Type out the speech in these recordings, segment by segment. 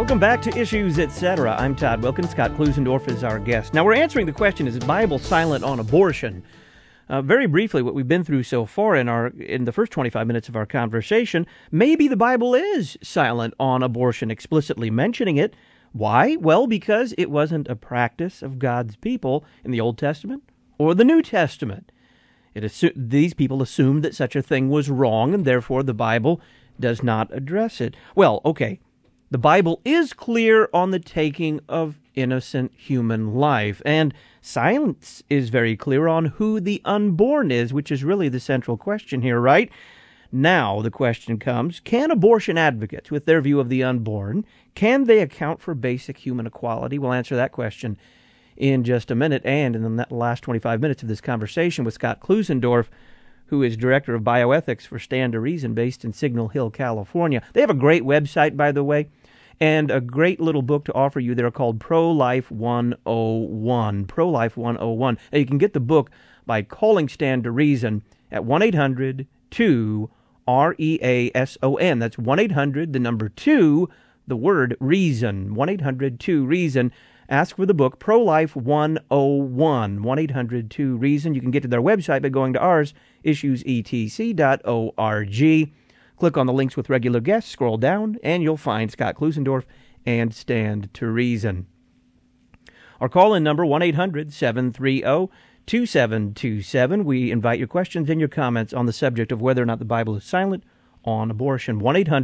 Welcome back to Issues, Etc. I'm Todd Wilkins. Scott Klusendorf is our guest. Now, we're answering the question, is the Bible silent on abortion? Very briefly, what we've been through so far in the first 25 minutes of our conversation, maybe the Bible is silent on abortion, explicitly mentioning it. Why? Well, because it wasn't a practice of God's people in the Old Testament or the New Testament. These people assumed that such a thing was wrong, and therefore the Bible does not address it. Well, okay. The Bible is clear on the taking of innocent human life, and silence is very clear on who the unborn is, which is really the central question here, right? Now the question comes, can abortion advocates, with their view of the unborn, can they account for basic human equality? We'll answer that question in just a minute, and in the last 25 minutes of this conversation with Scott Klusendorf, who is Director of Bioethics for Stand to Reason, based in Signal Hill, California. They have a great website, by the way, and a great little book to offer you there called Pro-Life 101. Pro-Life 101. Now, you can get the book by calling Stand to Reason at 1-800-2-REASON. That's 1-800, the number 2, the word reason. 1-800-2-REASON. Ask for the book, Pro-Life 101. 1-800-2-REASON. You can get to their website by going to ours, issuesetc.org. Click on the links with regular guests, scroll down, and you'll find Scott Klusendorf and Stand to Reason. Our call-in number, 1-800-730-2727. We invite your questions and your comments on the subject of whether or not the Bible is silent on abortion.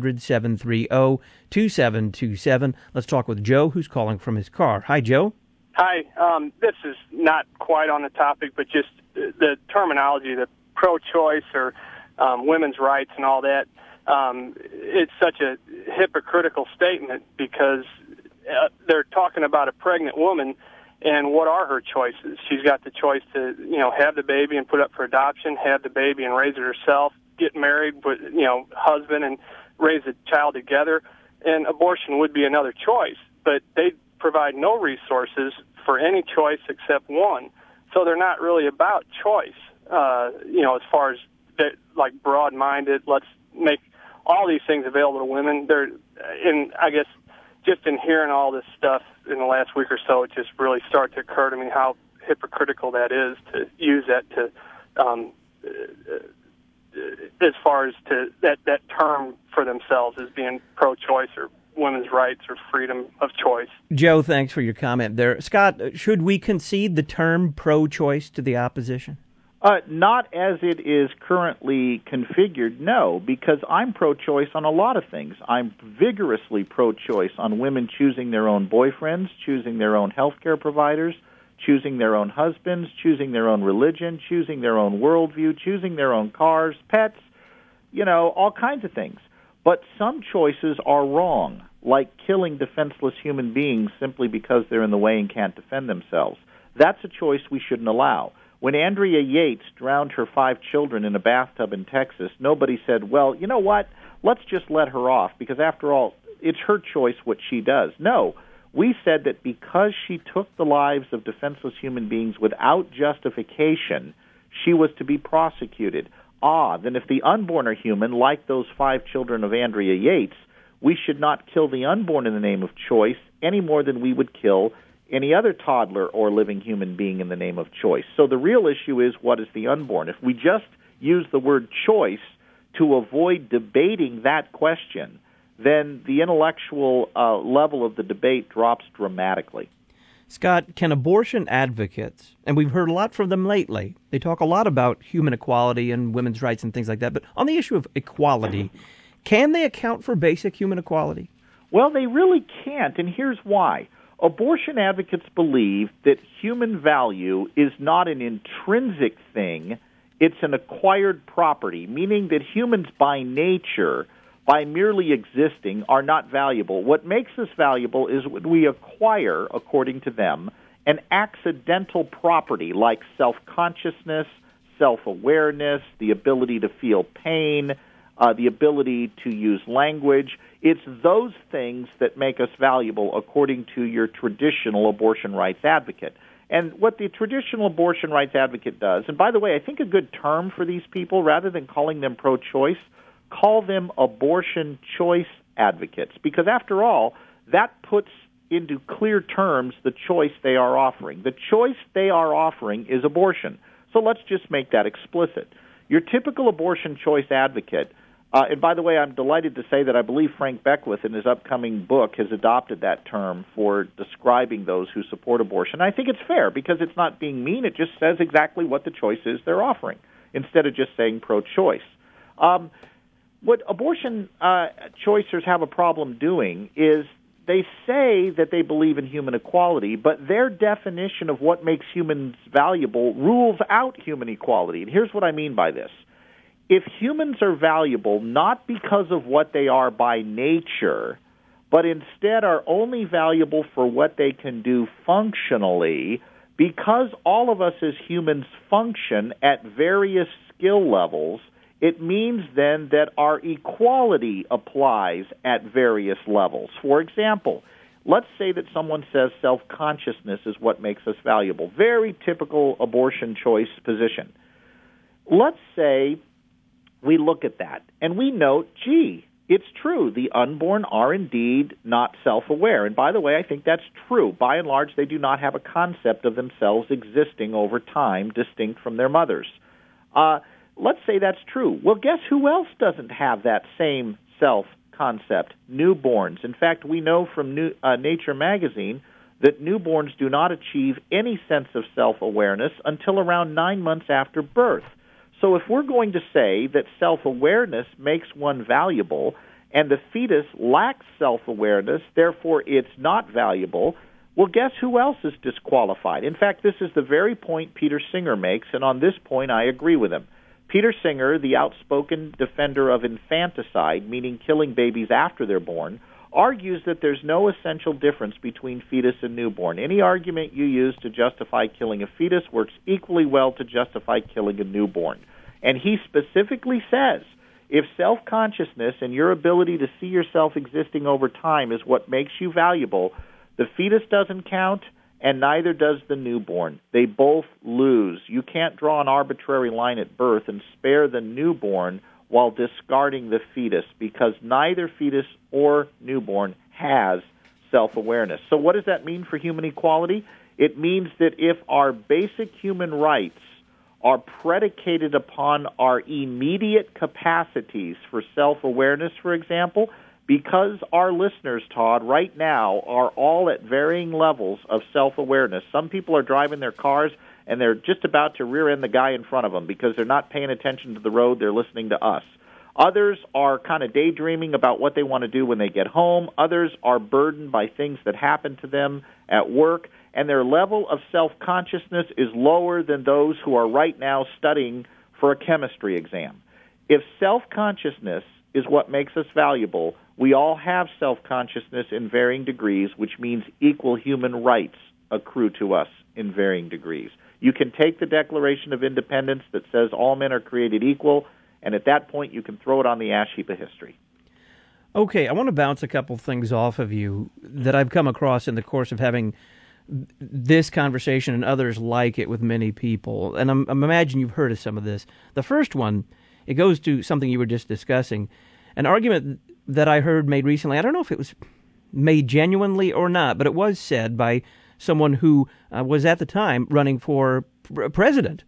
1-800-730-2727. Let's talk with Joe, who's calling from his car. Hi, Joe. Hi. This is not quite on the topic, but just the terminology, the pro-choice or women's rights and all that. It's such a hypocritical statement because they're talking about a pregnant woman, and what are her choices? She's got the choice to, have the baby and put up for adoption, have the baby and raise it herself, get married with, husband and raise a child together, and abortion would be another choice. But they provide no resources for any choice except one. So they're not really about choice, as far as like broad-minded, let's make all these things available to women. I guess just in hearing all this stuff in the last week or so, it just really started to occur to me how hypocritical that is to use that to, as far as to that term for themselves as being pro-choice or women's rights or freedom of choice. Joe, thanks for your comment there. Scott, should we concede the term pro-choice to the opposition? Not as it is currently configured, no, because I'm pro-choice on a lot of things. I'm vigorously pro-choice on women choosing their own boyfriends, choosing their own health care providers, choosing their own husbands, choosing their own religion, choosing their own worldview, choosing their own cars, pets, all kinds of things. But some choices are wrong, like killing defenseless human beings simply because they're in the way and can't defend themselves. That's a choice we shouldn't allow. When Andrea Yates drowned her 5 children in a bathtub in Texas, nobody said, well, you know what, let's just let her off, because after all, it's her choice what she does. No, we said that because she took the lives of defenseless human beings without justification, she was to be prosecuted. Then if the unborn are human, like those 5 children of Andrea Yates, we should not kill the unborn in the name of choice any more than we would kill any other toddler or living human being in the name of choice. So the real issue is, what is the unborn? If we just use the word choice to avoid debating that question, then the intellectual level of the debate drops dramatically. Scott, can abortion advocates, and we've heard a lot from them lately, they talk a lot about human equality and women's rights and things like that, but on the issue of equality, can they account for basic human equality? Well, they really can't, and here's why. Abortion advocates believe that human value is not an intrinsic thing, it's an acquired property, meaning that humans by nature, by merely existing, are not valuable. What makes us valuable is when we acquire, according to them, an accidental property like self-consciousness, self-awareness, the ability to feel pain, the ability to use language. It's those things that make us valuable according to your traditional abortion rights advocate. And what the traditional abortion rights advocate does, and by the way, I think a good term for these people, rather than calling them pro-choice, call them abortion choice advocates. Because after all, that puts into clear terms the choice they are offering. The choice they are offering is abortion. So let's just make that explicit. Your typical abortion choice advocate, and by the way, I'm delighted to say that I believe Frank Beckwith in his upcoming book has adopted that term for describing those who support abortion. I think it's fair because it's not being mean. It just says exactly what the choice is they're offering instead of just saying pro-choice. What abortion choicers have a problem doing is they say that they believe in human equality, but their definition of what makes humans valuable rules out human equality. And here's what I mean by this. If humans are valuable not because of what they are by nature, but instead are only valuable for what they can do functionally, because all of us as humans function at various skill levels, it means then that our equality applies at various levels. For example, let's say that someone says self-consciousness is what makes us valuable. Very typical abortion choice position. Let's say we look at that and we note, gee, it's true. The unborn are indeed not self-aware. And by the way, I think that's true. By and large, they do not have a concept of themselves existing over time distinct from their mothers. Let's say that's true. Well, guess who else doesn't have that same self-concept? Newborns. In fact, we know from Nature magazine that newborns do not achieve any sense of self-awareness until around 9 months after birth. So if we're going to say that self-awareness makes one valuable and the fetus lacks self-awareness, therefore it's not valuable, well, guess who else is disqualified? In fact, this is the very point Peter Singer makes, and on this point I agree with him. Peter Singer, the outspoken defender of infanticide, meaning killing babies after they're born, argues that there's no essential difference between fetus and newborn. Any argument you use to justify killing a fetus works equally well to justify killing a newborn. And he specifically says, if self-consciousness and your ability to see yourself existing over time is what makes you valuable, the fetus doesn't count, and neither does the newborn. They both lose. You can't draw an arbitrary line at birth and spare the newborn while discarding the fetus, because neither fetus or newborn has self-awareness. So what does that mean for human equality? It means that if our basic human rights are predicated upon our immediate capacities for self-awareness, for example, because our listeners, Todd, right now are all at varying levels of self-awareness. Some people are driving their cars and they're just about to rear-end the guy in front of them because they're not paying attention to the road, they're listening to us. Others are kind of daydreaming about what they want to do when they get home. Others are burdened by things that happen to them at work, and their level of self-consciousness is lower than those who are right now studying for a chemistry exam. If self-consciousness is what makes us valuable, we all have self-consciousness in varying degrees, which means equal human rights accrue to us in varying degrees. You can take the Declaration of Independence that says all men are created equal, and at that point you can throw it on the ash heap of history. Okay, I want to bounce a couple things off of you that I've come across in the course of having this conversation and others like it with many people, and I'm imagine you've heard of some of this. The first one, it goes to something you were just discussing, an argument that I heard made recently. I don't know if it was made genuinely or not, but it was said by someone who was at the time running for president.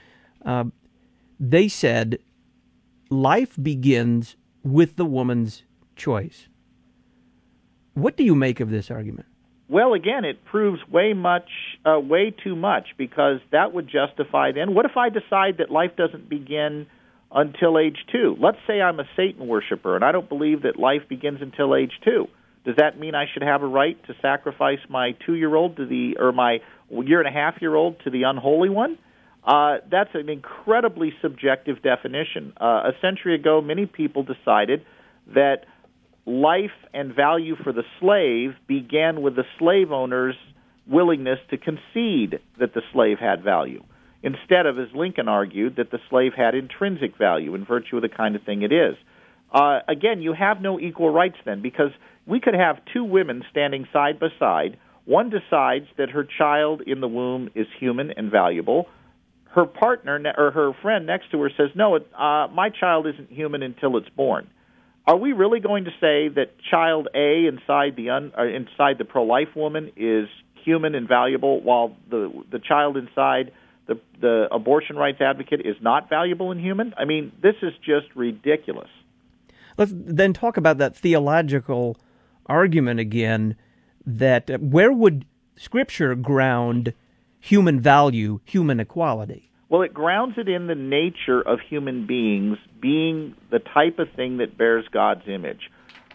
They said, life begins with the woman's choice. What do you make of this argument? Well, again, it proves way too much, because that would justify then, what if I decide that life doesn't begin until age 2? Let's say I'm a Satan worshiper and I don't believe that life begins until age 2. Does that mean I should have a right to sacrifice my 2-year-old or my 1.5-year-old to the unholy one? That's an incredibly subjective definition. A century ago, many people decided that life and value for the slave began with the slave owner's willingness to concede that the slave had value, instead of, as Lincoln argued, that the slave had intrinsic value in virtue of the kind of thing it is. Again, you have no equal rights then, because we could have two women standing side by side. One decides that her child in the womb is human and valuable. Her partner or her friend next to her says, no, my child isn't human until it's born. Are we really going to say that child A inside the pro-life woman is human and valuable, while the child inside the abortion rights advocate is not valuable and human? I mean, this is just ridiculous. Let's then talk about that theological argument again, that where would Scripture ground human value, human equality? Well, it grounds it in the nature of human beings being the type of thing that bears God's image.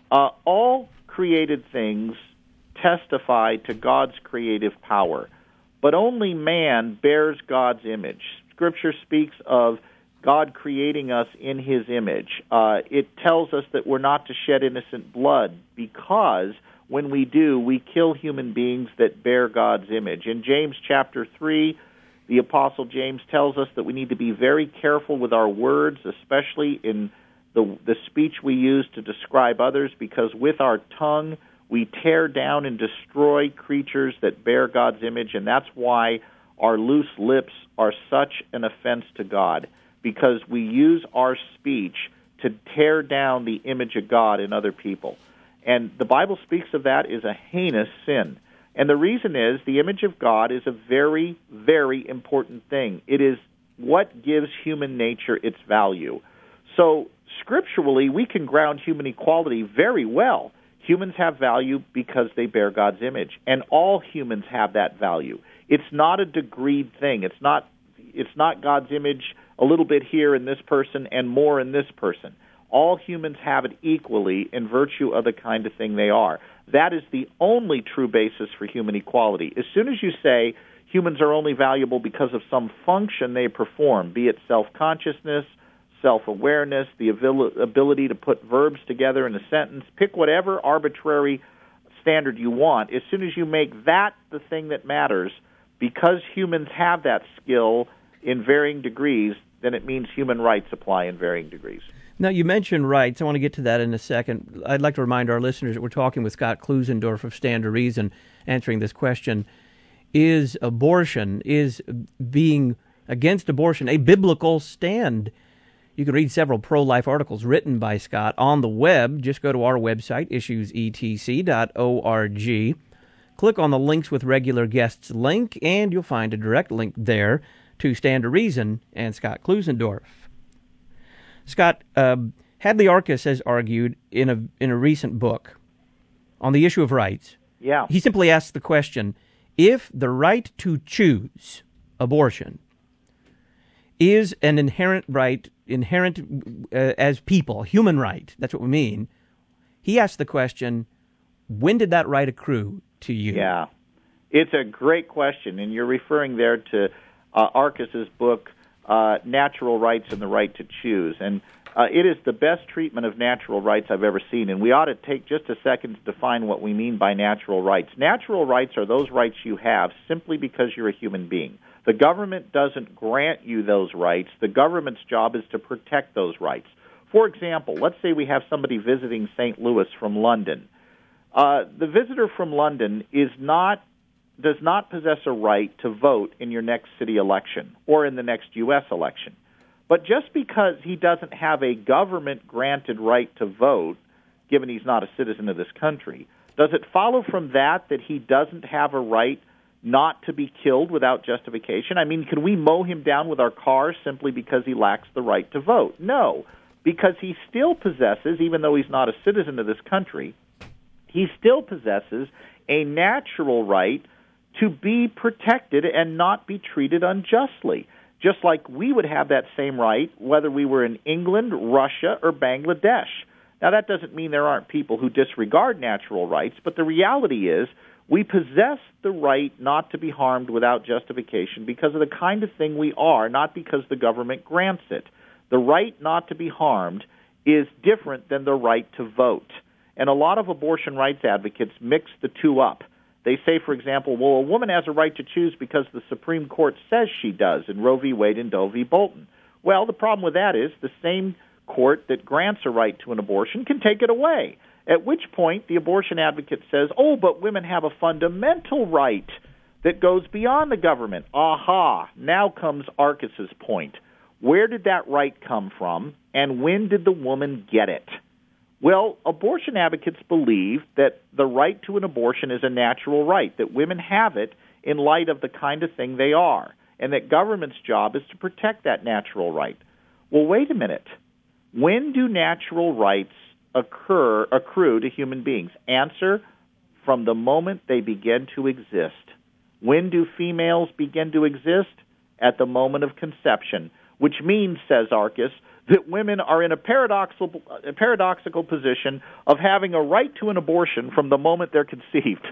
All created things testify to God's creative power, but only man bears God's image. Scripture speaks of God creating us in His image. It tells us that we're not to shed innocent blood, because when we do, we kill human beings that bear God's image. In James chapter 3, the Apostle James tells us that we need to be very careful with our words, especially in the speech we use to describe others, because with our tongue we tear down and destroy creatures that bear God's image, and that's why our loose lips are such an offense to God, because we use our speech to tear down the image of God in other people. And the Bible speaks of that as a heinous sin. And the reason is the image of God is a very, very important thing. It is what gives human nature its value. So scripturally, we can ground human equality very well. Humans have value because they bear God's image, and all humans have that value. It's not a degreed thing. It's not God's image a little bit here in this person and more in this person. All humans have it equally in virtue of the kind of thing they are. That is the only true basis for human equality. As soon as you say humans are only valuable because of some function they perform, be it self-consciousness, self-awareness, the ability to put verbs together in a sentence, pick whatever arbitrary standard you want. As soon as you make that the thing that matters, because humans have that skill in varying degrees, then it means human rights apply in varying degrees. Now, you mentioned rights. I want to get to that in a second. I'd like to remind our listeners that we're talking with Scott Klusendorf of Stand to Reason, answering this question: is being against abortion a biblical stand? You can read several pro-life articles written by Scott on the web. Just go to our website, issuesetc.org. Click on the Links with Regular Guests link, and you'll find a direct link there to Stand to Reason and Scott Klusendorf. Scott, Hadley Arkes has argued in a recent book on the issue of rights. Yeah. He simply asks the question, if the right to choose abortion is an inherent right, as people, human right, that's what we mean, he asks the question, when did that right accrue to you? Yeah. It's a great question, and you're referring there to Arkes' book, Natural Rights and the Right to Choose. And it is the best treatment of natural rights I've ever seen, and we ought to take just a second to define what we mean by natural rights. Natural rights are those rights you have simply because you're a human being. The government doesn't grant you those rights. The government's job is to protect those rights. For example, let's say we have somebody visiting St. Louis from London. The visitor from London does not possess a right to vote in your next city election or in the next U.S. election. But just because he doesn't have a government-granted right to vote, given he's not a citizen of this country, does it follow from that he doesn't have a right not to be killed without justification? I mean, can we mow him down with our cars simply because he lacks the right to vote? No, because he still possesses, even though he's not a citizen of this country, he still possesses a natural right to be protected and not be treated unjustly, just like we would have that same right whether we were in England, Russia, or Bangladesh. Now, that doesn't mean there aren't people who disregard natural rights, but the reality is we possess the right not to be harmed without justification because of the kind of thing we are, not because the government grants it. The right not to be harmed is different than the right to vote. And a lot of abortion rights advocates mix the two up. They say, for example, well, a woman has a right to choose because the Supreme Court says she does in Roe v. Wade and Doe v. Bolton. Well, the problem with that is the same court that grants a right to an abortion can take it away, at which point the abortion advocate says, oh, but women have a fundamental right that goes beyond the government. Aha, now comes Arkes' point. Where did that right come from, and when did the woman get it? Well, abortion advocates believe that the right to an abortion is a natural right, that women have it in light of the kind of thing they are, and that government's job is to protect that natural right. Well, wait a minute. When do natural rights accrue to human beings? Answer, from the moment they begin to exist. When do females begin to exist? At the moment of conception, which means, says Arcus, that women are in a paradoxical position of having a right to an abortion from the moment they're conceived.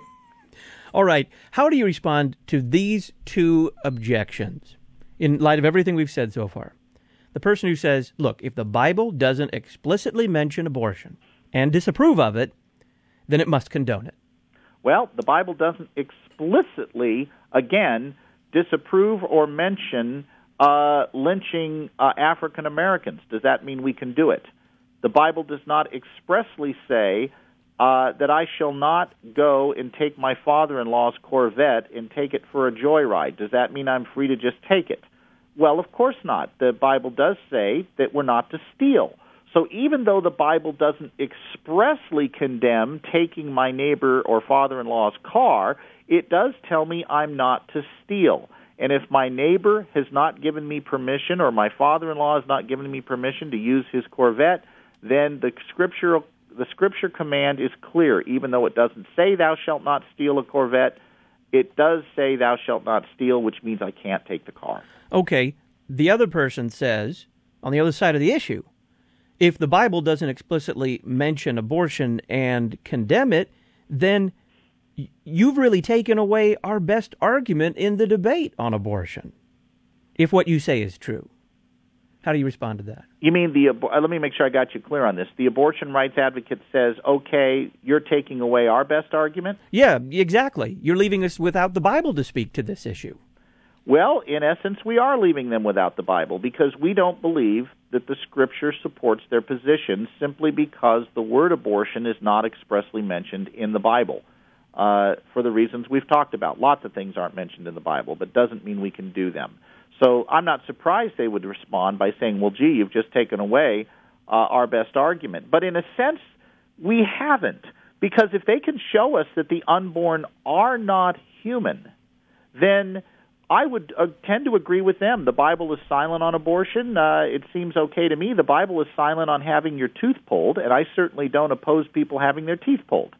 All right. How do you respond to these two objections in light of everything we've said so far? The person who says, look, if the Bible doesn't explicitly mention abortion and disapprove of it, then it must condone it. Well, the Bible doesn't explicitly, again, disapprove or mention lynching African Americans. Does that mean we can do it? The Bible does not expressly say that I shall not go and take my father-in-law's Corvette and take it for a joyride. Does that mean I'm free to just take it? Well, of course not. The Bible does say that we're not to steal. So even though the Bible doesn't expressly condemn taking my neighbor or father-in-law's car, it does tell me I'm not to steal. And if my neighbor has not given me permission or my father-in-law has not given me permission to use his Corvette, then the scripture command is clear. Even though it doesn't say thou shalt not steal a Corvette, it does say thou shalt not steal, which means I can't take the car. Okay, the other person says, on the other side of the issue, if the Bible doesn't explicitly mention abortion and condemn it, then you've really taken away our best argument in the debate on abortion, if what you say is true. How do you respond to that? You mean let me make sure I got you clear on this. The abortion rights advocate says, okay, you're taking away our best argument? Yeah, exactly. You're leaving us without the Bible to speak to this issue. Well, in essence, we are leaving them without the Bible because we don't believe that the Scripture supports their position simply because the word abortion is not expressly mentioned in the Bible. For the reasons we've talked about. Lots of things aren't mentioned in the Bible, but doesn't mean we can do them. So I'm not surprised they would respond by saying, well, gee, you've just taken away our best argument. But in a sense, we haven't, because if they can show us that the unborn are not human, then I would tend to agree with them. The Bible is silent on abortion. It seems okay to me. The Bible is silent on having your tooth pulled, and I certainly don't oppose people having their teeth pulled.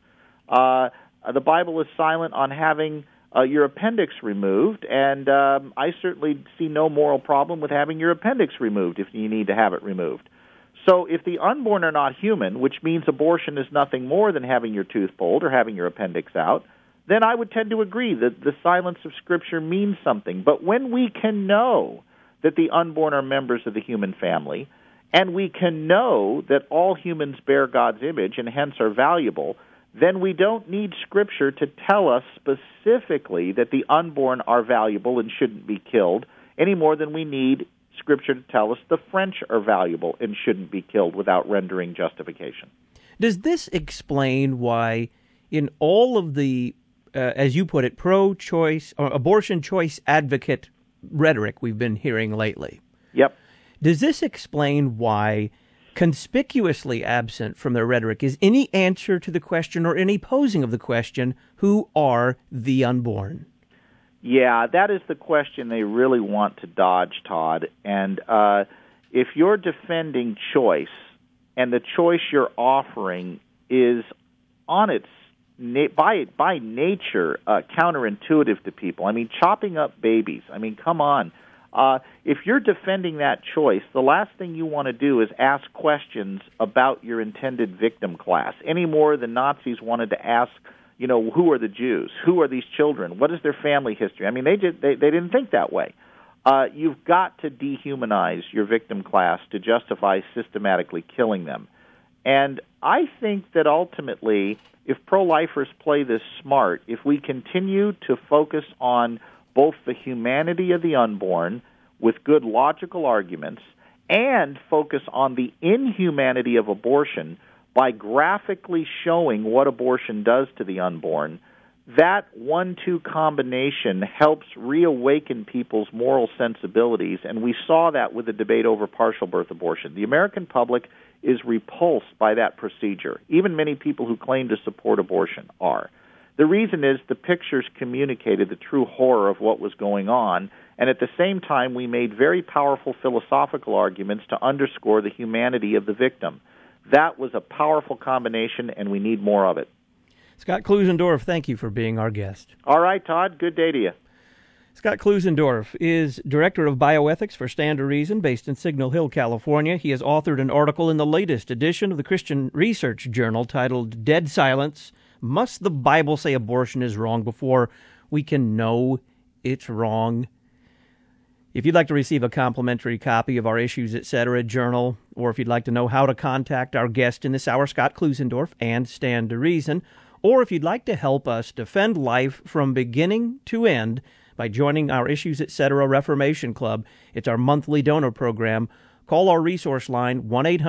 The Bible is silent on having your appendix removed, and I certainly see no moral problem with having your appendix removed if you need to have it removed. So if the unborn are not human, which means abortion is nothing more than having your tooth pulled or having your appendix out, then I would tend to agree that the silence of Scripture means something. But when we can know that the unborn are members of the human family, and we can know that all humans bear God's image and hence are valuable, then we don't need Scripture to tell us specifically that the unborn are valuable and shouldn't be killed, any more than we need Scripture to tell us the French are valuable and shouldn't be killed without rendering justification. Does this explain why in all of the, as you put it, pro-choice or abortion choice advocate rhetoric we've been hearing lately? Yep. Does this explain why conspicuously absent from their rhetoric is any answer to the question or any posing of the question, who are the unborn? Yeah, that is the question they really want to dodge, Todd. And if you're defending choice and the choice you're offering is on its by nature counterintuitive to people, I mean, chopping up babies, I mean, come on. If you're defending that choice, the last thing you want to do is ask questions about your intended victim class, any more than Nazis wanted to ask, you know, who are the Jews? Who are these children? What is their family history? I mean, they didn't think that way. You've got to dehumanize your victim class to justify systematically killing them. And I think that ultimately, if pro-lifers play this smart, if we continue to focus on both the humanity of the unborn with good logical arguments and focus on the inhumanity of abortion by graphically showing what abortion does to the unborn, that 1-2 combination helps reawaken people's moral sensibilities, and we saw that with the debate over partial birth abortion. The American public is repulsed by that procedure. Even many people who claim to support abortion are. The reason is the pictures communicated the true horror of what was going on, and at the same time we made very powerful philosophical arguments to underscore the humanity of the victim. That was a powerful combination, and we need more of it. Scott Klusendorf, thank you for being our guest. All right, Todd. Good day to you. Scott Klusendorf is Director of Bioethics for Stand to Reason, based in Signal Hill, California. He has authored an article in the latest edition of the Christian Research Journal titled Dead Silence, Must the Bible Say Abortion is Wrong Before We Can Know It's Wrong? If you'd like to receive a complimentary copy of our Issues, Etc. journal, or if you'd like to know how to contact our guest in this hour, Scott Klusendorf, and Stand to Reason, or if you'd like to help us defend life from beginning to end by joining our Issues, Etc. Reformation Club, it's our monthly donor program. Call our resource line,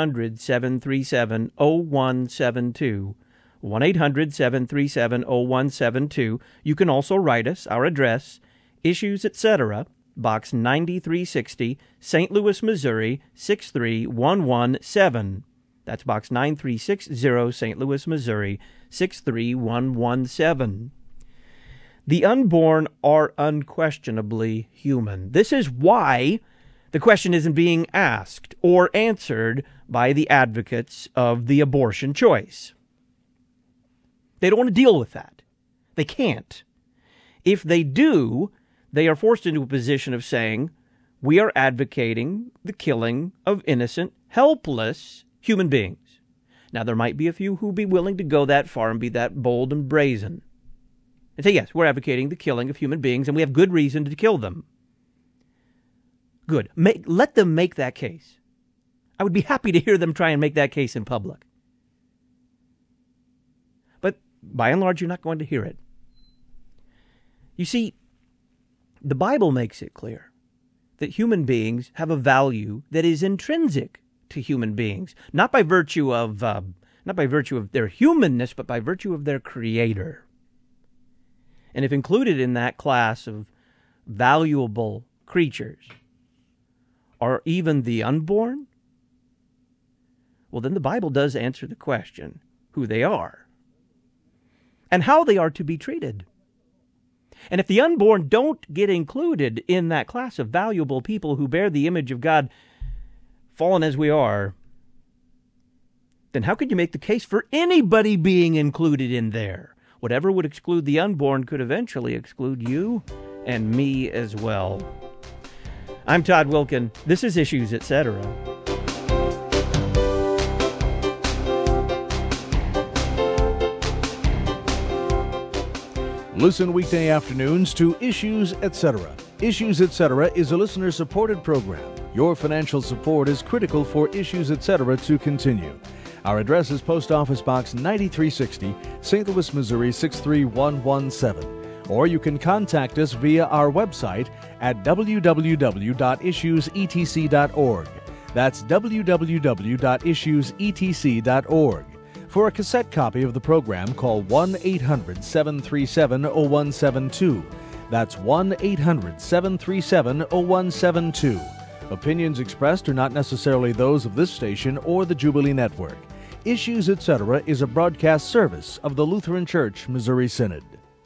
1-800-737-0172. 1-800-737-0172. You can also write us. Our address, Issues, Etc., Box 9360, St. Louis, Missouri, 63117. That's Box 9360, St. Louis, Missouri, 63117. The unborn are unquestionably human. This is why the question isn't being asked or answered by the advocates of the abortion choice. They don't want to deal with that. They can't. If they do, they are forced into a position of saying, we are advocating the killing of innocent, helpless human beings. Now, there might be a few who be willing to go that far and be that bold and brazen and say, yes, we're advocating the killing of human beings, and we have good reason to kill them. Good. Let them make that case. I would be happy to hear them try and make that case in public. But by and large, you're not going to hear it. You see, the Bible makes it clear that human beings have a value that is intrinsic to human beings, not by virtue of their humanness, but by virtue of their Creator. And if included in that class of valuable creatures are even the unborn, well, then the Bible does answer the question who they are and how they are to be treated. And if the unborn don't get included in that class of valuable people who bear the image of God, fallen as we are, then how could you make the case for anybody being included in there? Whatever would exclude the unborn could eventually exclude you and me as well. I'm Todd Wilkin. This is Issues, Etc. Listen weekday afternoons to Issues, Etc. Issues, Etc. is a listener-supported program. Your financial support is critical for Issues, Etc. to continue. Our address is Post Office Box 9360, St. Louis, Missouri 63117. Or you can contact us via our website at www.issuesetc.org. That's www.issuesetc.org. For a cassette copy of the program, call 1-800-737-0172. That's 1-800-737-0172. Opinions expressed are not necessarily those of this station or the Jubilee Network. Issues, Etc. is a broadcast service of the Lutheran Church Missouri Synod.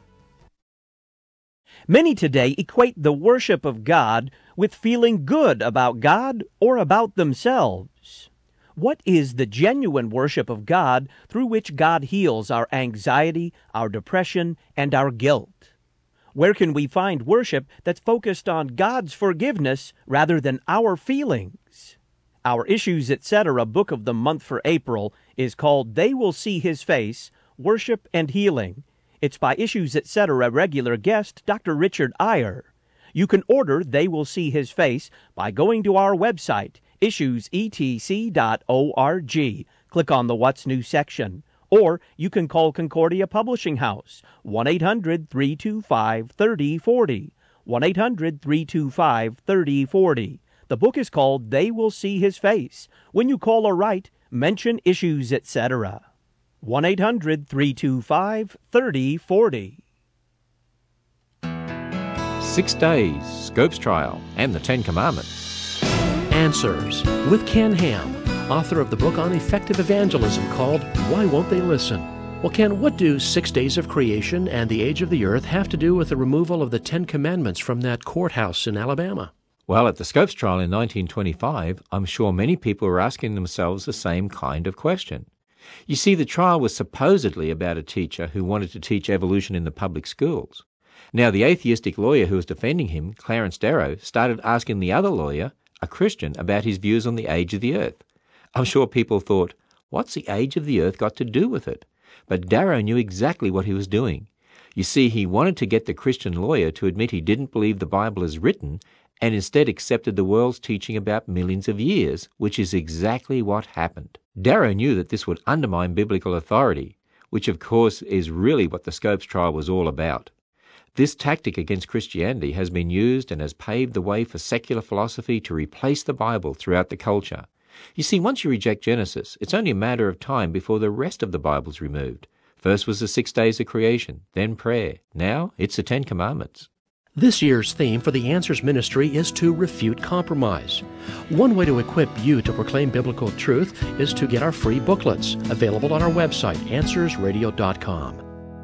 Many today equate the worship of God with feeling good about God or about themselves. What is the genuine worship of God through which God heals our anxiety, our depression, and our guilt? Where can we find worship that's focused on God's forgiveness rather than our feelings? Our Issues, Etc. book of the month for April is called They Will See His Face, Worship and Healing. It's by Issues, Etc. regular guest Dr. Richard Iyer. You can order They Will See His Face by going to our website, issuesetc.org. Click on the What's New section. Or you can call Concordia Publishing House, 1-800-325-3040, 1-800-325-3040. The book is called They Will See His Face. When you call or write, mention Issues, Etc. 1-800-325-3040. 6 Days, Scopes Trial, and the 10 Commandments. Answers with Ken Ham, author of the book on effective evangelism called Why Won't They Listen? Well, Ken, what do 6 days of creation and the age of the earth have to do with the removal of the 10 Commandments from that courthouse in Alabama? Well, at the Scopes Trial in 1925, I'm sure many people were asking themselves the same kind of question. You see, the trial was supposedly about a teacher who wanted to teach evolution in the public schools. Now, the atheistic lawyer who was defending him, Clarence Darrow, started asking the other lawyer, a Christian, about his views on the age of the earth. I'm sure people thought, what's the age of the earth got to do with it? But Darrow knew exactly what he was doing. You see, he wanted to get the Christian lawyer to admit he didn't believe the Bible as written and instead accepted the world's teaching about millions of years, which is exactly what happened. Darrow knew that this would undermine biblical authority, which of course is really what the Scopes Trial was all about. This tactic against Christianity has been used and has paved the way for secular philosophy to replace the Bible throughout the culture. You see, once you reject Genesis, it's only a matter of time before the rest of the Bible's removed. First was the 6 days of creation, then prayer. Now it's the 10 Commandments. This year's theme for the Answers Ministry is to refute compromise. One way to equip you to proclaim biblical truth is to get our free booklets, available on our website, AnswersRadio.com.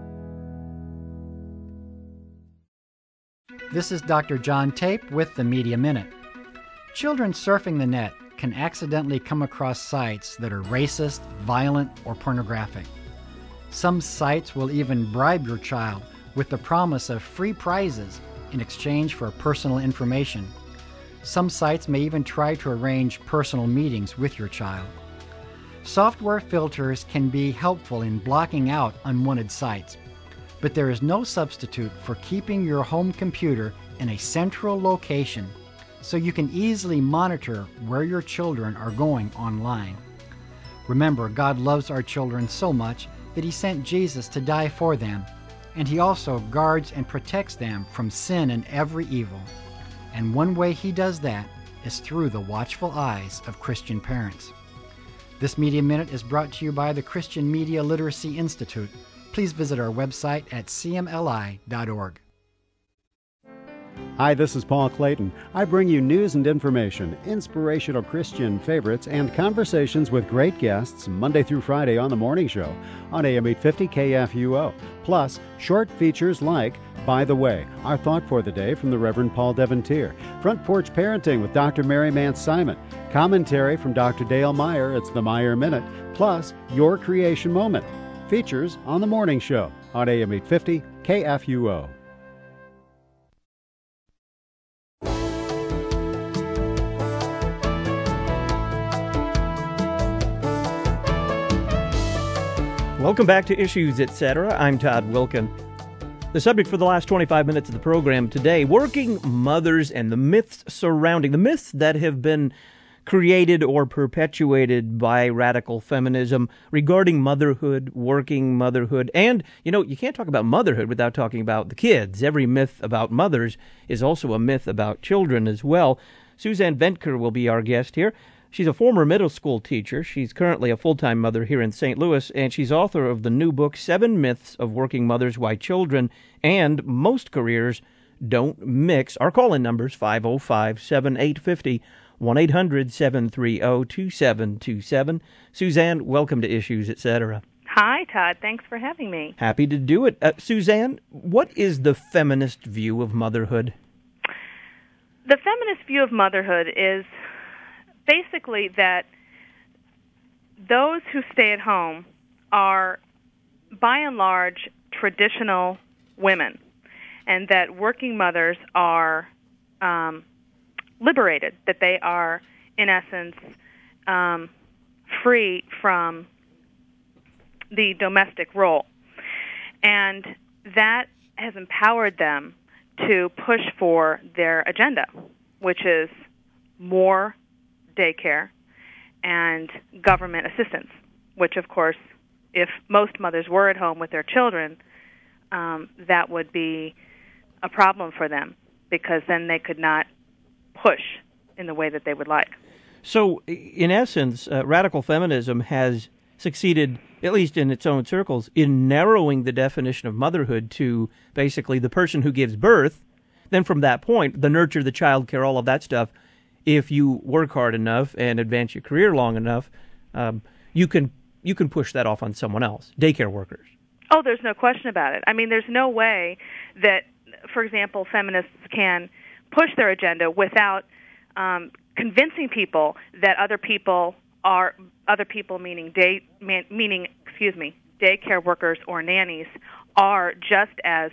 This is Dr. John Tape with the Media Minute. Children surfing the net can accidentally come across sites that are racist, violent, or pornographic. Some sites will even bribe your child with the promise of free prizes in exchange for personal information. Some sites may even try to arrange personal meetings with your child. Software filters can be helpful in blocking out unwanted sites, but there is no substitute for keeping your home computer in a central location so you can easily monitor where your children are going online. Remember, God loves our children so much that He sent Jesus to die for them, and He also guards and protects them from sin and every evil. And one way He does that is through the watchful eyes of Christian parents. This Media Minute is brought to you by the Christian Media Literacy Institute. Please visit our website at cmli.org. Hi, this is Paul Clayton. I bring you news and information, inspirational Christian favorites, and conversations with great guests Monday through Friday on The Morning Show on AM 850 KFUO. Plus, short features like By the Way, our thought for the day from the Reverend Paul Devontier, Front Porch Parenting with Dr. Mary Mance Simon, commentary from Dr. Dale Meyer, it's the Meyer Minute, plus Your Creation Moment. Features on The Morning Show on AM 850 KFUO. Welcome back to Issues, Etc. I'm Todd Wilkin. The subject for the last 25 minutes of the program today, working mothers and the myths surrounding, the myths that have been created or perpetuated by radical feminism regarding motherhood, working motherhood, and, you can't talk about motherhood without talking about the kids. Every myth about mothers is also a myth about children as well. Suzanne Ventker will be our guest here. She's a former middle school teacher. She's currently a full-time mother here in St. Louis, and she's author of the new book, 7 Myths of Working Mothers, Why Children and Most Careers Don't Mix. Our call-in number's 505-7850, 1-800-730-2727. Suzanne, welcome to Issues, Etc. Hi, Todd. Thanks for having me. Happy to do it. Suzanne, what is the feminist view of motherhood? The feminist view of motherhood is basically that those who stay at home are, by and large, traditional women, and that working mothers are liberated, that they are, in essence, free from the domestic role. And that has empowered them to push for their agenda, which is more daycare and government assistance, which, of course, if most mothers were at home with their children, that would be a problem for them, because then they could not push in the way that they would like. So, in essence, radical feminism has succeeded, at least in its own circles, in narrowing the definition of motherhood to basically the person who gives birth, then from that point, the nurture, the child care, all of that stuff, if you work hard enough and advance your career long enough, you can push that off on someone else, daycare workers. Oh, there's no question about it. I mean, there's no way that, for example, feminists can push their agenda without convincing people that other people meaning daycare workers or nannies are just as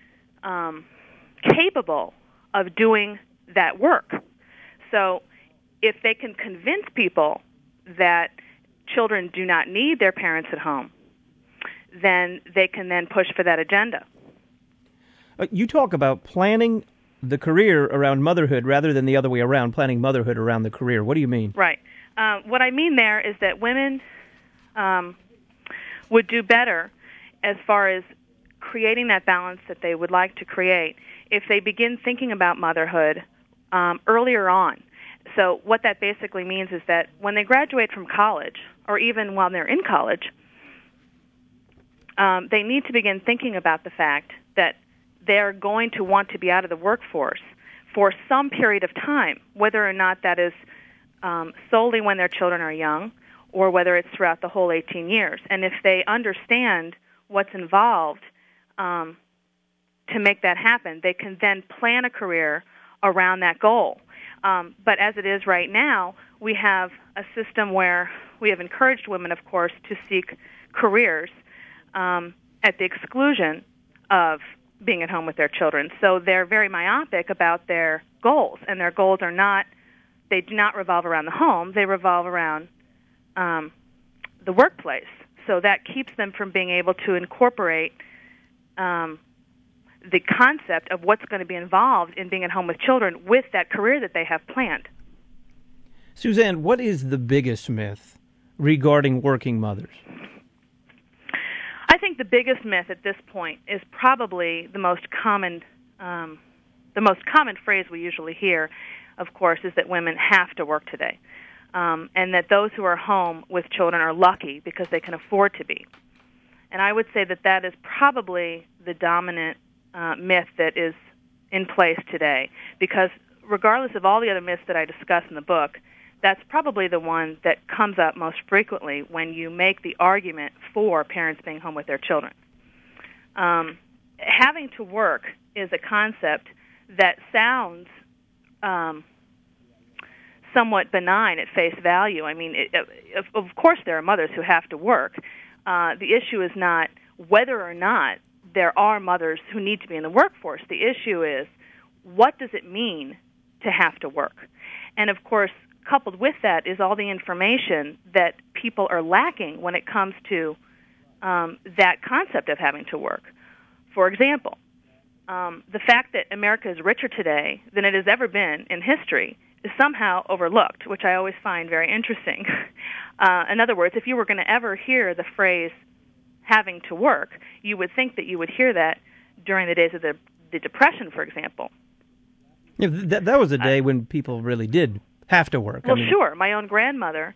capable of doing that work. So if they can convince people that children do not need their parents at home, then they can then push for that agenda. You talk about planning the career around motherhood rather than the other way around, planning motherhood around the career. What do you mean? Right. What I mean there is that women would do better as far as creating that balance that they would like to create if they begin thinking about motherhood earlier on. So what that basically means is that when they graduate from college, or even while they're in college, they need to begin thinking about the fact that they're going to want to be out of the workforce for some period of time, whether or not that is solely when their children are young or whether it's throughout the whole 18 years. And if they understand what's involved to make that happen, they can then plan a career around that goal. But as it is right now, we have a system where we have encouraged women, of course, to seek careers at the exclusion of being at home with their children. So they're very myopic about their goals, and their goals are not, they do not revolve around the home, they revolve around the workplace. So that keeps them from being able to incorporate the concept of what's going to be involved in being at home with children with that career that they have planned. Suzanne, what is the biggest myth regarding working mothers? I think the biggest myth at this point is probably the most common phrase we usually hear, of course, is that women have to work today, and that those who are home with children are lucky because they can afford to be. And I would say that that is probably the dominant myth that is in place today, because regardless of all the other myths that I discuss in the book, that's probably the one that comes up most frequently when you make the argument for parents being home with their children. Having to work is a concept that sounds somewhat benign at face value. I mean, of course there are mothers who have to work. The issue is not whether or not there are mothers who need to be in the workforce. The issue is, what does it mean to have to work? And of course, coupled with that is all the information that people are lacking when it comes to that concept of having to work. For example, the fact that America is richer today than it has ever been in history is somehow overlooked, which I always find very interesting. In other words, if you were going to ever hear the phrase having to work, you would think that you would hear that during the days of the Depression, for example. Yeah, that was a day when people really did have to work. Well, sure. My own grandmother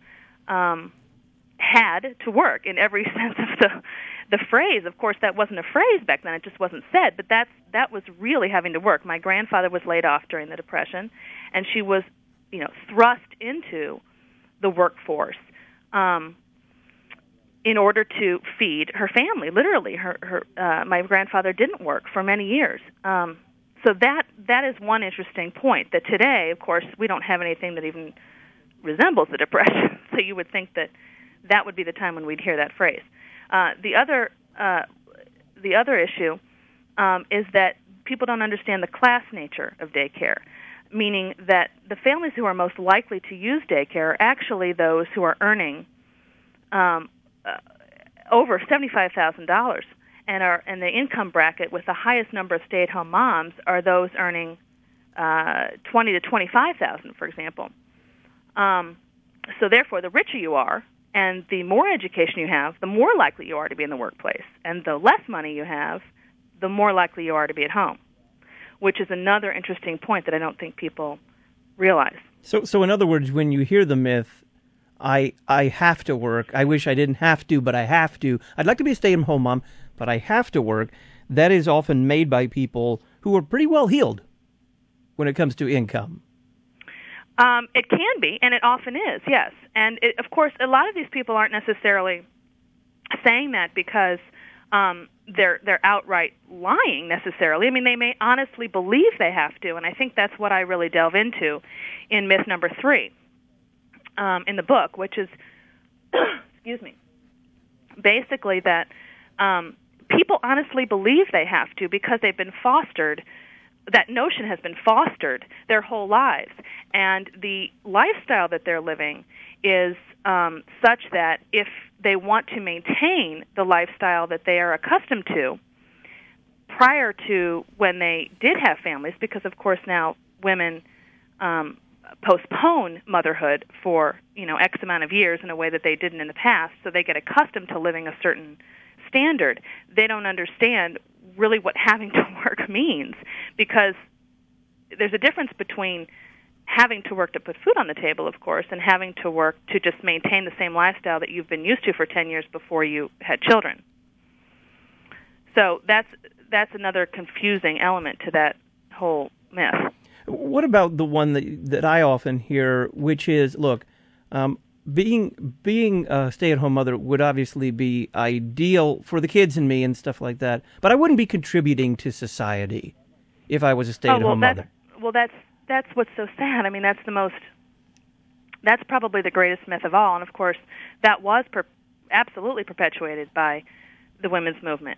had to work in every sense of the phrase. Of course, that wasn't a phrase back then; it just wasn't said. But that was really having to work. My grandfather was laid off during the Depression, and she was, thrust into the workforce in order to feed her family. Literally, my grandfather didn't work for many years. So that is one interesting point, that today, of course, we don't have anything that even resembles the Depression. So you would think that would be the time when we'd hear that phrase. The other issue is that people don't understand the class nature of daycare, meaning that the families who are most likely to use daycare are actually those who are earning over $75,000. And the income bracket with the highest number of stay-at-home moms are those earning $20,000 to $25,000, for example. So therefore, the richer you are and the more education you have, the more likely you are to be in the workplace. And the less money you have, the more likely you are to be at home, which is another interesting point that I don't think people realize. So in other words, when you hear the myth, I have to work, I wish I didn't have to, but I have to. I'd like to be a stay-at-home mom, but I have to work. That is often made by people who are pretty well heeled when it comes to income. It can be, and it often is, yes. And, of course, a lot of these people aren't necessarily saying that because they're outright lying necessarily. I mean, they may honestly believe they have to, and I think that's what I really delve into in myth number 3 in the book, which is, excuse me, basically that people honestly believe they have to because they've been fostered. That notion has been fostered their whole lives, and the lifestyle that they're living is such that if they want to maintain the lifestyle that they are accustomed to prior to when they did have families, because of course now women postpone motherhood for X amount of years in a way that they didn't in the past, so they get accustomed to living a certain standard. They don't understand really what having to work means, because there's a difference between having to work to put food on the table, of course, and having to work to just maintain the same lifestyle that you've been used to for 10 years before you had children. So that's another confusing element to that whole myth. What about the one that I often hear, which is, look, being a stay-at-home mother would obviously be ideal for the kids and me and stuff like that, but I wouldn't be contributing to society if I was a stay-at-home mother. Well, that's what's so sad. I mean, that's probably the greatest myth of all, and of course, that was absolutely perpetuated by the women's movement.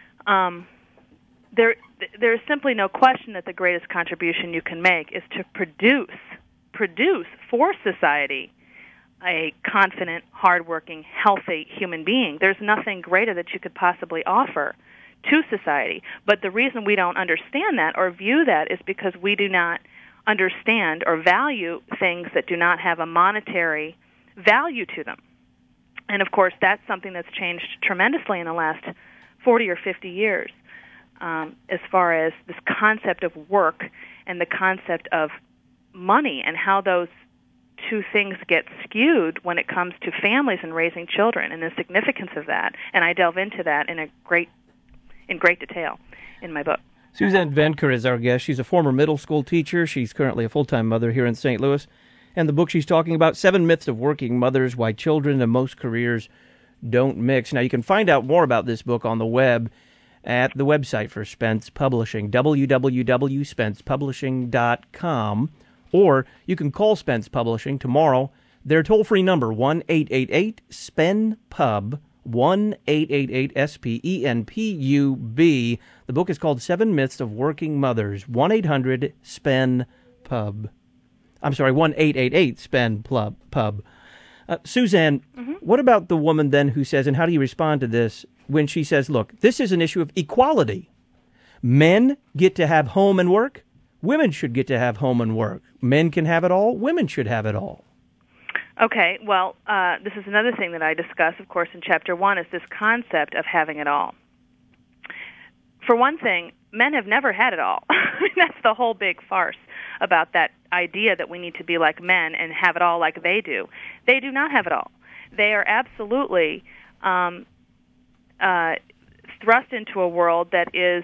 There's simply no question that the greatest contribution you can make is to produce for society a confident, hardworking, healthy human being. There's nothing greater that you could possibly offer to society. But the reason we don't understand that or view that is because we do not understand or value things that do not have a monetary value to them. And of course, that's something that's changed tremendously in the last 40 or 50 years, as far as this concept of work and the concept of money and how those two things get skewed when it comes to families and raising children and the significance of that. And I delve into that in great detail in my book. Suzanne Venker is our guest. She's a former middle school teacher. She's currently a full-time mother here in St. Louis. And the book she's talking about, 7 Myths of Working Mothers, Why Children and Most Careers Don't Mix. Now, you can find out more about this book on the web at the website for Spence Publishing, www.spencepublishing.com. Or you can call Spence Publishing tomorrow. Their toll-free number, 1-888-SPEN-PUB, 1-888-SPENPUB. The book is called 7 Myths of Working Mothers, 1-800-SPEN-PUB. I'm sorry, 1-888-SPEN-PUB. Suzanne, what about the woman then who says, and how do you respond to this, when she says, look, this is an issue of equality. Men get to have home and work. Women should get to have home and work. Men can have it all. Women should have it all. Okay, well, this is another thing that I discuss, of course, in Chapter 1, is this concept of having it all. For one thing, men have never had it all. That's the whole big farce about that idea that we need to be like men and have it all like they do. They do not have it all. They are absolutely thrust into a world that is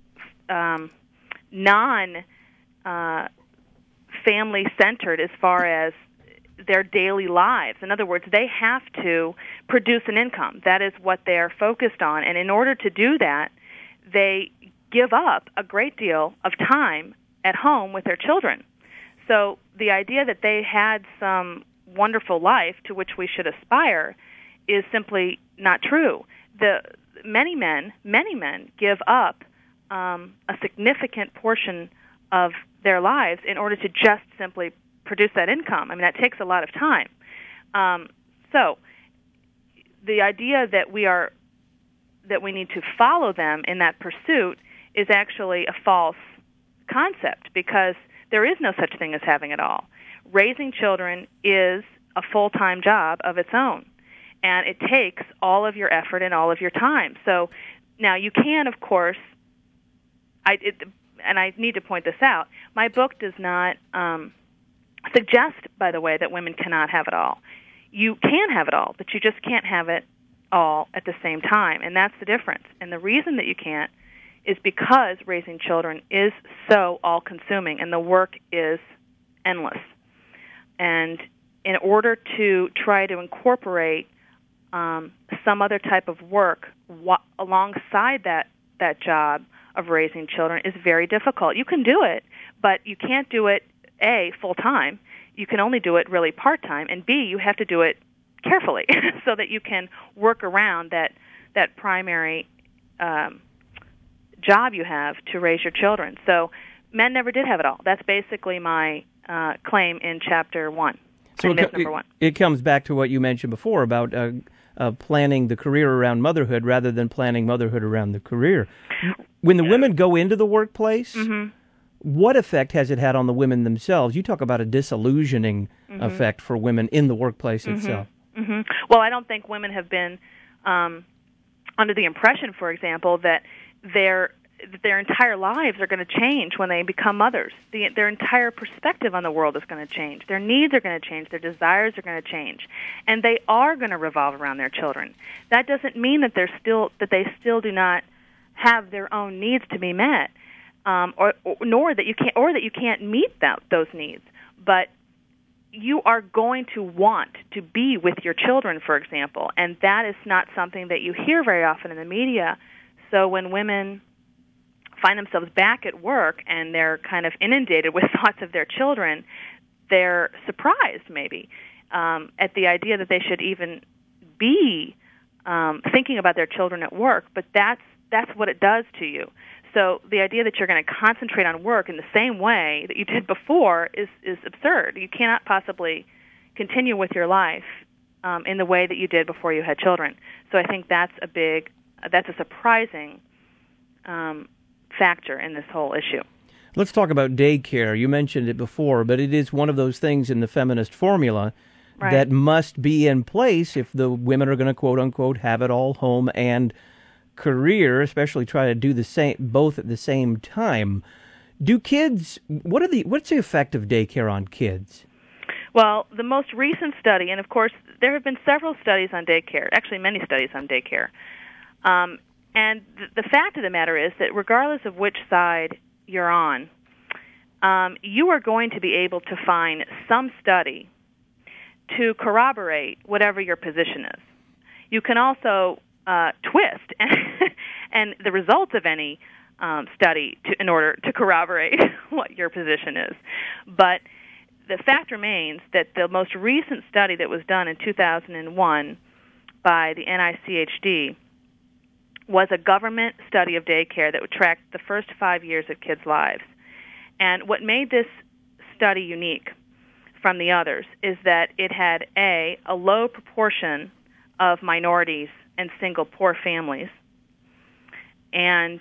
non-family-centered as far as their daily lives. In other words, they have to produce an income. That is what they're focused on. And in order to do that, they give up a great deal of time at home with their children. So the idea that they had some wonderful life to which we should aspire is simply not true. Many men give up a significant portion of their lives in order to just simply produce that income. I mean, that takes a lot of time. So the idea that we need to follow them in that pursuit is actually a false concept, because there is no such thing as having it all. Raising children is a full-time job of its own, and it takes all of your effort and all of your time. So now you can, of course, and I need to point this out, my book does not suggest, by the way, that women cannot have it all. You can have it all, but you just can't have it all at the same time, and that's the difference. And the reason that you can't is because raising children is so all-consuming and the work is endless. And in order to try to incorporate some other type of work alongside that job of raising children is very difficult. You can do it, but you can't do it, A, full-time. You can only do it really part-time, and B, you have to do it carefully so that you can work around that primary job you have to raise your children. So men never did have it all. That's basically my claim in Chapter 1. So number 1. It comes back to what you mentioned before about planning the career around motherhood rather than planning motherhood around the career. When the women go into the workplace, what effect has it had on the women themselves? You talk about a disillusioning effect for women in the workplace itself. Well, I don't think women have been under the impression, for example, that their entire lives are going to change when they become mothers. Their entire perspective on the world is going to change. Their needs are going to change. Their desires are going to change, and they are going to revolve around their children. That doesn't mean that they still do not have their own needs to be met, or that you can't meet those needs. But you are going to want to be with your children, for example, and that is not something that you hear very often in the media. So when women find themselves back at work and they're kind of inundated with thoughts of their children, they're surprised maybe at the idea that they should even be thinking about their children at work. But that's what it does to you. So the idea that you're going to concentrate on work in the same way that you did before is absurd. You cannot possibly continue with your life in the way that you did before you had children. So I think that's a surprising factor in this whole issue. Let's talk about daycare. You mentioned it before, but it is one of those things in the feminist formula that must be in place if the women are going to, quote unquote, have it all, home and career, especially try to do the same, both at the same time. Do kids, what's the effect of daycare on kids? Well, the most recent study, and of course there have been several studies on daycare, actually many studies on daycare, and the fact of the matter is that regardless of which side you're on, you are going to be able to find some study to corroborate whatever your position is. You can also twist and the results of any study in order to corroborate what your position is. But the fact remains that the most recent study that was done in 2001 by the NICHD was a government study of daycare that would track the first 5 years of kids' lives. And what made this study unique from the others is that it had, a low proportion of minorities and single poor families, and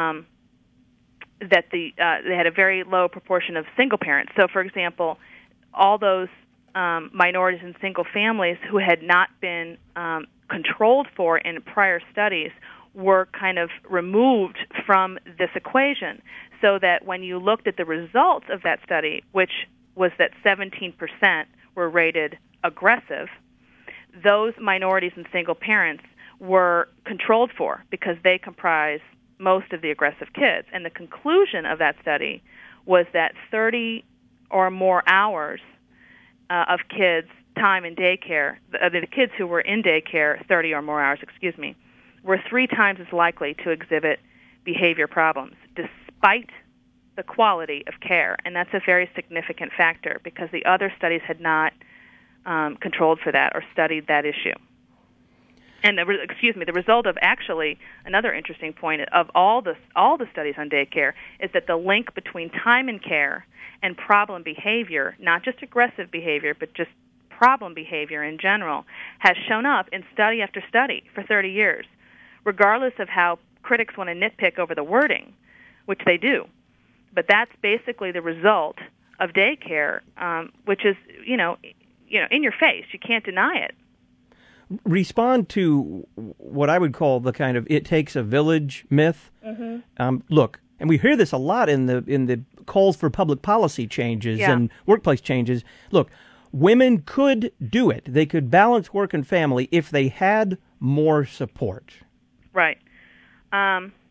that they had a very low proportion of single parents. So, for example, all those minorities and single families who had not been controlled for in prior studies were kind of removed from this equation, so that when you looked at the results of that study, which was that 17% were rated aggressive, those minorities and single parents were controlled for because they comprise most of the aggressive kids. And the conclusion of that study was that 30 or more hours of kids' time in daycare, the kids who were in daycare, 30 or more hours, were 3 times as likely to exhibit behavior problems, despite the quality of care. And that's a very significant factor because the other studies had not controlled for that or studied that issue. And the result of actually another interesting point of all the studies on daycare is that the link between time in care and problem behavior, not just aggressive behavior, but just problem behavior in general, has shown up in study after study for 30 years, regardless of how critics want to nitpick over the wording, which they do. But that's basically the result of daycare, which is, in your face. You can't deny it. Respond to what I would call the kind of "it takes a village" myth. Look, and we hear this a lot in the calls for public policy changes and workplace changes. Look, women could do it. They could balance work and family if they had more support. Right.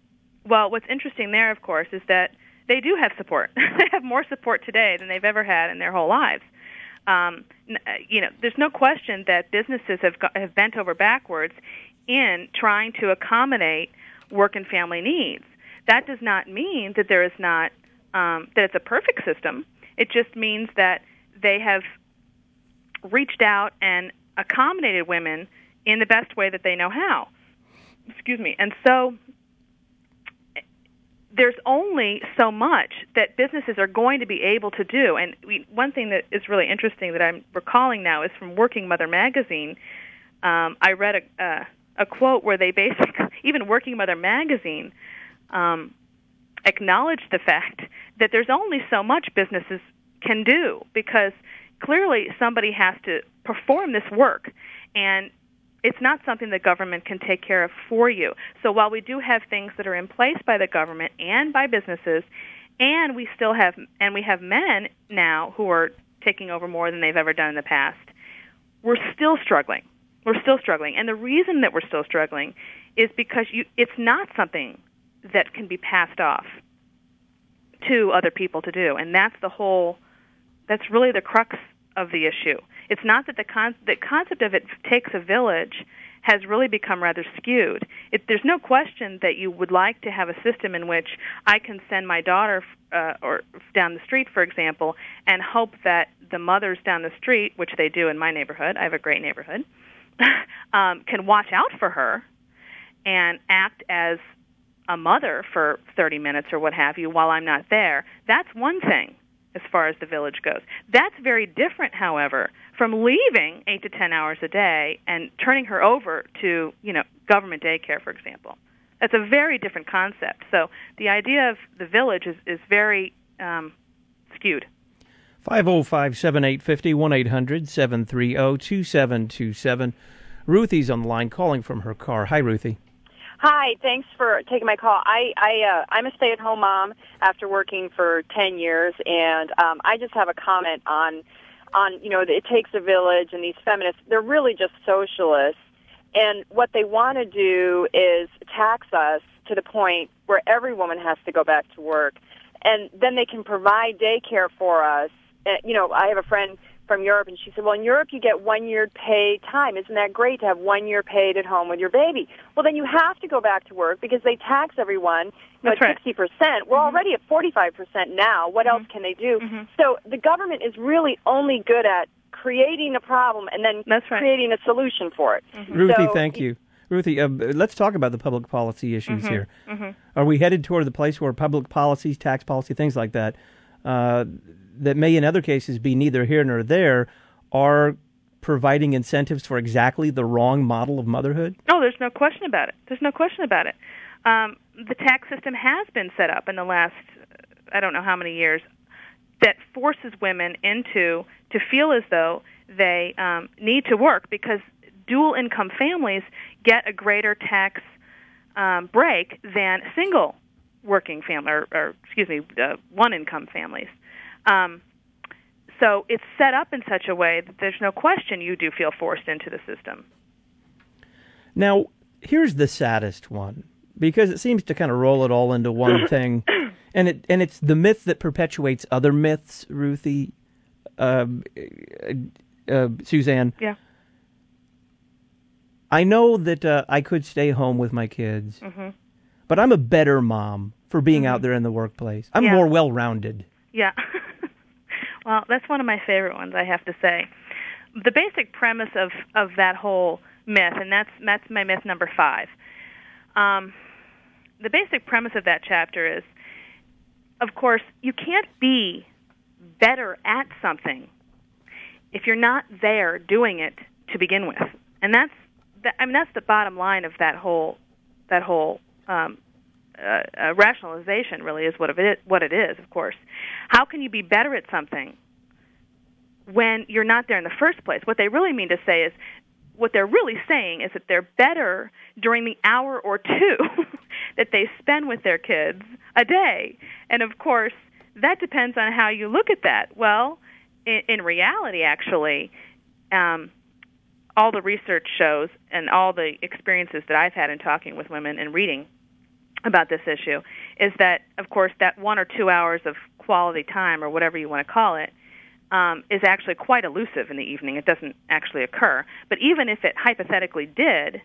Well, what's interesting there, of course, is that they do have support. They have more support today than they've ever had in their whole lives. There's no question that businesses have bent over backwards in trying to accommodate work and family needs. That does not mean that there is not that it's a perfect system. It just means that they have reached out and accommodated women in the best way that they know how. Excuse me. And so there's only so much that businesses are going to be able to do. And one thing that is really interesting that I'm recalling now is from Working Mother magazine. I read a quote where they basically, even Working Mother magazine, acknowledged the fact that there's only so much businesses can do, because clearly somebody has to perform this work, and it's not something the government can take care of for you. So while we do have things that are in place by the government and by businesses, and we have men now who are taking over more than they've ever done in the past, we're still struggling. We're still struggling. And the reason that we're still struggling is because it's not something that can be passed off to other people to do. And that's really the crux of the issue. It's not that the concept of it takes a village has really become rather skewed. There's no question that you would like to have a system in which I can send my daughter or down the street, for example, and hope that the mothers down the street, which they do in my neighborhood, I have a great neighborhood, can watch out for her and act as a mother for 30 minutes or what have you while I'm not there. That's one thing as far as the village goes. That's very different, however, from leaving 8 to 10 hours a day and turning her over to, government daycare, for example. That's a very different concept. So the idea of the village is very skewed. 505-7850, 1-800-730-2727. Ruthie's on the line calling from her car. Hi, Ruthie. Hi, thanks for taking my call. I'm a stay-at-home mom after working for 10 years, and I just have a comment on it takes a village, and these feminists, they're really just socialists, and what they want to do is tax us to the point where every woman has to go back to work, and then they can provide daycare for us. I have a friend from Europe, and she said, well, in Europe you get 1 year paid time. Isn't that great to have 1 year paid at home with your baby? Well, then you have to go back to work because they tax everyone at 60%. We're already at 45% now. What else can they do? So the government is really only good at creating a problem and then creating a solution for it. Ruthie, thank you. Ruthie, let's talk about the public policy issues here. Are we headed toward the place where public policies, tax policy, things like that, that may in other cases be neither here nor there, are providing incentives for exactly the wrong model of motherhood? Oh, there's no question about it. The tax system has been set up in the last, I don't know how many years, that forces women to feel as though they need to work because dual income families get a greater tax break than single working family, one income families. So it's set up in such a way that there's no question you do feel forced into the system. Now, here's the saddest one, because it seems to kind of roll it all into one thing, and it's the myth that perpetuates other myths, Ruthie, Suzanne. Yeah. I know that I could stay home with my kids, but I'm a better mom for being out there in the workplace. I'm more well-rounded. Yeah. Well, that's one of my favorite ones, I have to say. The basic premise of that whole myth, and that's my myth number 5. The basic premise of that chapter is, of course, you can't be better at something if you're not there doing it to begin with. And that's the bottom line of that whole rationalization. Really, is what it is. Of course, how can you be better at something when you're not there in the first place? What they're really saying is that they're better during the hour or two that they spend with their kids a day. And of course, that depends on how you look at that. Well, in reality, actually, all the research shows and all the experiences that I've had in talking with women and reading about this issue is that, of course, that 1 or 2 hours of quality time, or whatever you want to call it, is actually quite elusive in the evening. It doesn't actually occur. But even if it hypothetically did,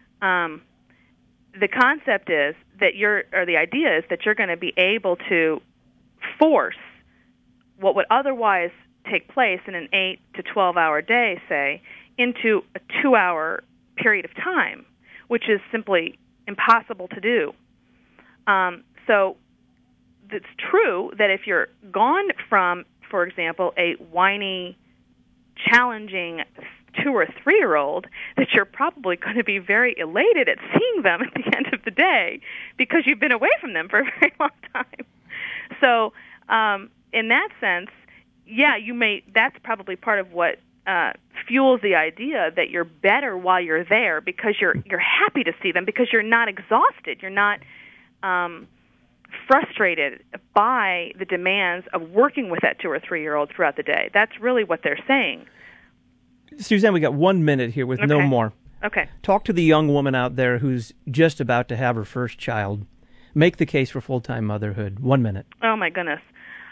the concept is that the idea is that you're going to be able to force what would otherwise take place in an 8 to 12-hour day, say, into a 2-hour period of time, which is simply impossible to do. So it's true that if you're gone from, for example, a whiny, challenging 2 or 3-year-old, that you're probably going to be very elated at seeing them at the end of the day because you've been away from them for a very long time. So in that sense, yeah, that's probably part of what fuels the idea that you're better while you're there, because you're happy to see them, because you're not exhausted, you're not frustrated by the demands of working with that 2 or 3-year-old throughout the day. That's really what they're saying. Suzanne, we got 1 minute here with no more. Okay. Talk to the young woman out there who's just about to have her first child. Make the case for full-time motherhood. 1 minute. Oh, my goodness.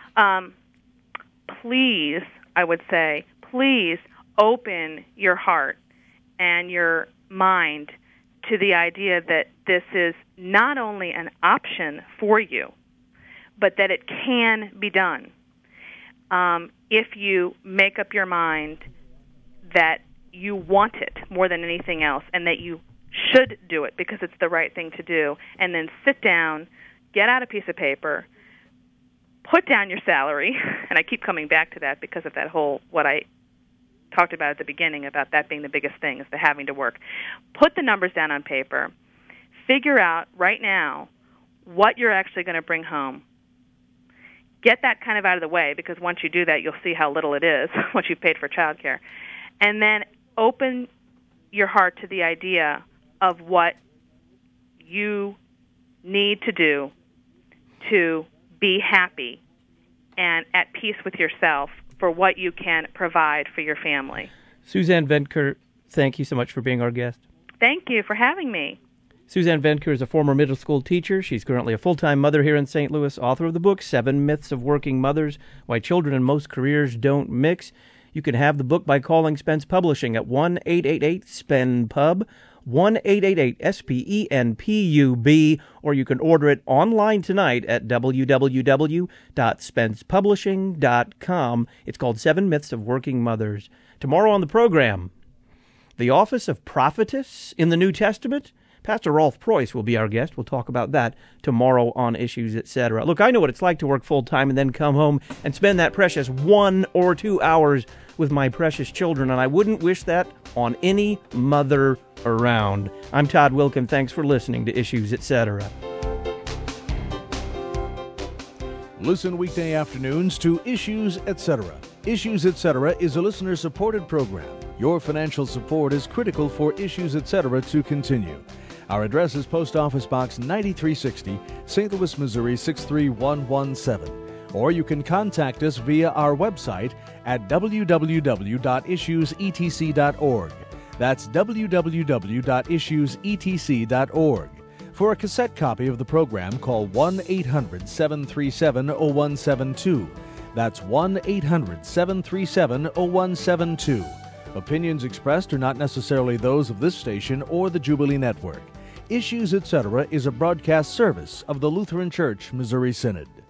Please, I would say, please open your heart and your mind to the idea that this is not only an option for you, but that it can be done. If you make up your mind that you want it more than anything else, and that you should do it because it's the right thing to do, and then sit down, get out a piece of paper, put down your salary, and I keep coming back to that because of that whole, what I talked about at the beginning about that being the biggest thing, is the having to work. Put the numbers down on paper. Figure out right now what you're actually going to bring home. Get that kind of out of the way, because once you do that, you'll see how little it is once you've paid for childcare. And then open your heart to the idea of what you need to do to be happy and at peace with yourself for what you can provide for your family. Suzanne Venker, thank you so much for being our guest. Thank you for having me. Suzanne Venker is a former middle school teacher. She's currently a full-time mother here in St. Louis, author of the book 7 Myths of Working Mothers, Why Children in Most Careers Don't Mix. You can have the book by calling Spence Publishing at 1-888-SPEN-PUB, 1-888-SPENPUB, or you can order it online tonight at www.spencepublishing.com. It's called 7 Myths of Working Mothers. Tomorrow on the program, the office of prophetess in the New Testament. Pastor Rolf Preuss will be our guest. We'll talk about that tomorrow on Issues, Etc. Look, I know what it's like to work full-time and then come home and spend that precious 1 or 2 hours with my precious children, and I wouldn't wish that on any mother around. I'm Todd Wilkin. Thanks for listening to Issues, Etc. Listen weekday afternoons to Issues, Etc. Issues, Etc. is a listener-supported program. Your financial support is critical for Issues, Etc. to continue. Our address is Post Office Box 9360, St. Louis, Missouri 63117. Or you can contact us via our website at www.issuesetc.org. That's www.issuesetc.org. For a cassette copy of the program, call 1-800-737-0172. That's 1-800-737-0172. Opinions expressed are not necessarily those of this station or the Jubilee Network. Issues, Etc. is a broadcast service of the Lutheran Church Missouri Synod.